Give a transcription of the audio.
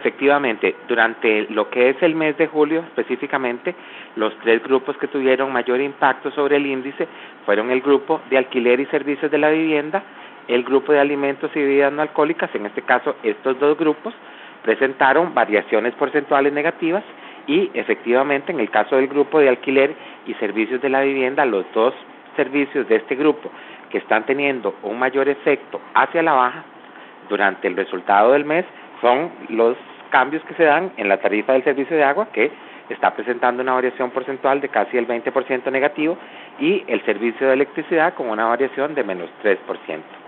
efectivamente, durante lo que es el mes de julio específicamente, los tres grupos que tuvieron mayor impacto sobre el índice fueron el grupo de alquiler y servicios de la vivienda, el grupo de alimentos y bebidas no alcohólicas. En este caso, estos dos grupos presentaron variaciones porcentuales negativas y efectivamente en el caso del grupo de alquiler y servicios de la vivienda, los dos servicios de este grupo que están teniendo un mayor efecto hacia la baja durante el resultado del mes son los cambios que se dan en la tarifa del servicio de agua, que está presentando una variación porcentual de casi el 20% negativo, y el servicio de electricidad con una variación de menos 3%.